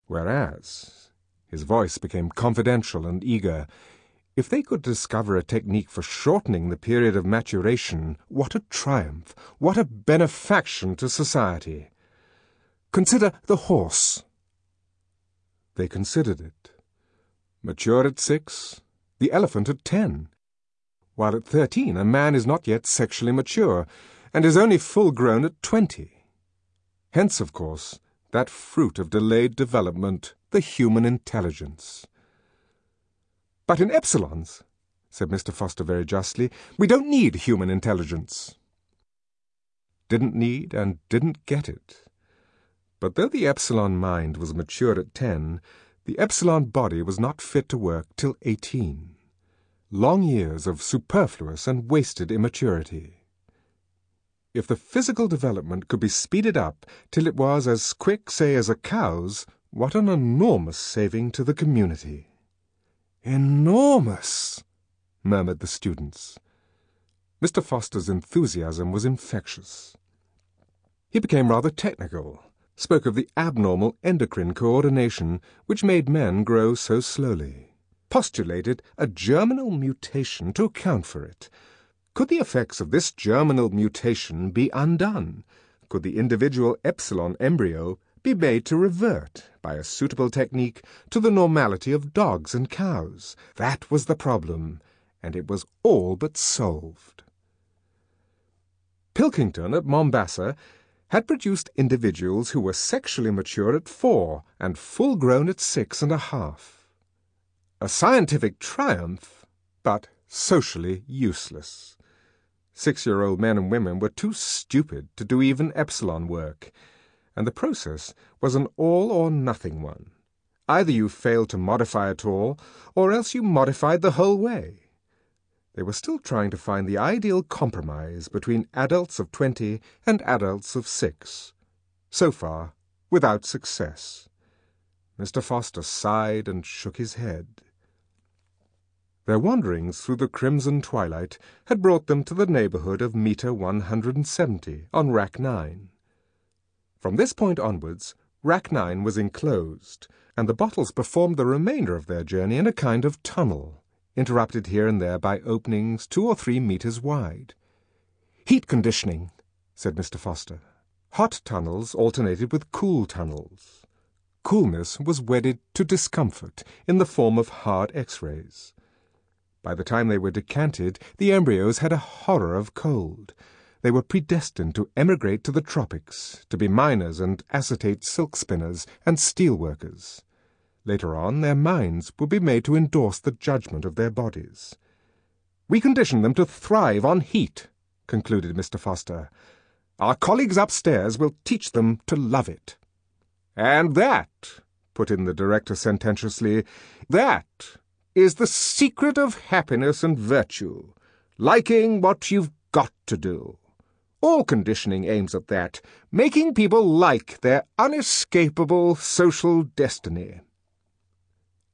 Whereas, his voice became confidential and eager, if they could discover a technique for shortening the period of maturation, what a triumph, what a benefaction to society! Consider the horse. They considered it. Mature at 6, the elephant at 10. While at 13 a man is not yet sexually mature, and is only full-grown at 20. Hence, of course, that fruit of delayed development, the human intelligence. But in epsilons, said Mr. Foster very justly, we don't need human intelligence. Didn't need and didn't get it. But though the epsilon mind was mature at 10, the epsilon body was not fit to work till 18. Long years of superfluous and wasted immaturity. If the physical development could be speeded up till it was as quick, say, as a cow's, what an enormous saving to the community! Enormous! Murmured the students. Mr. Foster's enthusiasm was infectious. He became rather technical, spoke of the abnormal endocrine coordination which made men grow so slowly, postulated a germinal mutation to account for it. Could the effects of this germinal mutation be undone? Could the individual epsilon embryo be made to revert, by a suitable technique, to the normality of dogs and cows? That was the problem, and it was all but solved. Pilkington at Mombasa had produced individuals who were sexually mature at 4 and full-grown at 6.5. A scientific triumph, but socially useless. 6-year-old men and women were too stupid to do even epsilon work, and the process was an all-or-nothing one. Either you failed to modify at all, or else you modified the whole way. They were still trying to find the ideal compromise between adults of 20 and adults of 6. So far, without success. Mr. Foster sighed and shook his head. Their wanderings through the crimson twilight had brought them to the neighborhood of meter 170 on Rack 9. From this point onwards, Rack 9 was enclosed, and the bottles performed the remainder of their journey in a kind of tunnel, interrupted here and there by openings 2 or 3 meters wide. "Heat conditioning," said Mr. Foster. Hot tunnels alternated with cool tunnels. Coolness was wedded to discomfort in the form of hard X-rays. By the time they were decanted, the embryos had a horror of cold. They were predestined to emigrate to the tropics, to be miners and acetate silk spinners and steel workers. Later on, their minds would be made to endorse the judgment of their bodies. "We condition them to thrive on heat," concluded Mr. Foster. "Our colleagues upstairs will teach them to love it." "And that," put in the director sententiously, "that is the secret of happiness and virtue, liking what you've got to do. All conditioning aims at that, making people like their unescapable social destiny."